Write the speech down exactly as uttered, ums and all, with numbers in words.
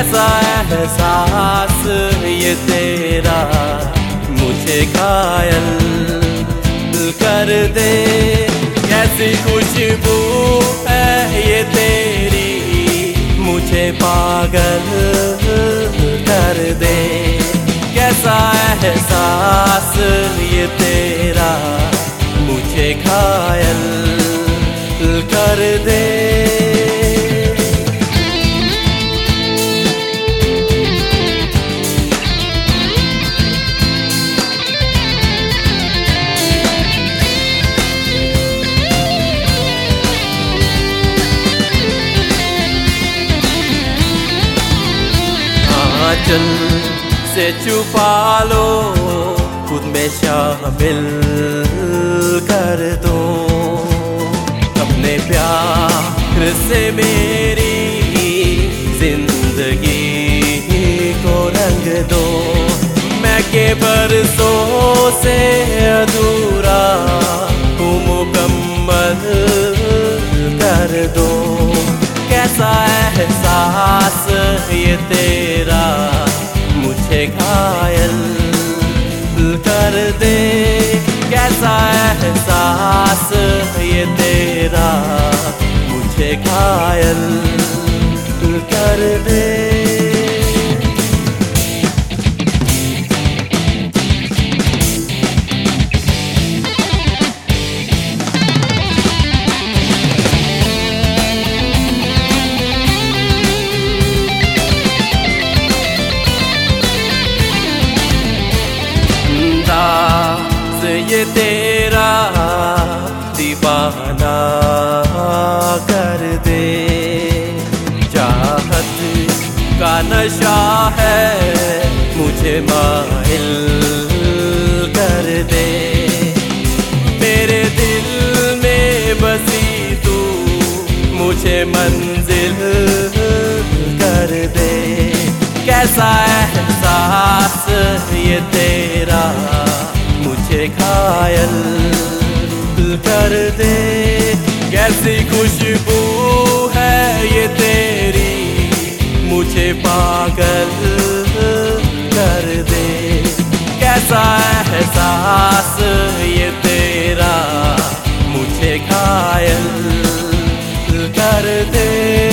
कैसा एहसास ये तेरा मुझे घायल कर दे। कैसी खुशबू है ये तेरी मुझे पागल कर दे। कैसा एहसास ये तेरा मुझे घायल कर दे। आंचल से छुपा लो खुद में शामिल कर दो। अपने प्यार से मेरी जिंदगी को रंग दो। मैं के बरसों से अधूरा हूँ मुकम्मल कर दो। कैसा एहसास ये तेरा मुझे घायल कर दे। कैसा एहसास ये तेरा मुझे घायल कर दे। ये तेरा दीवाना कर दे। चाहत का नशा है मुझे माहिल कर दे। मेरे दिल में बसी तू मुझे मंजिल कर दे। कैसा एहसास ये तेरा मुझे घायल कर दे। कैसी खुशबू है ये तेरी मुझे पागल कर दे। कैसा एहसास ये तेरा मुझे घायल कर दे।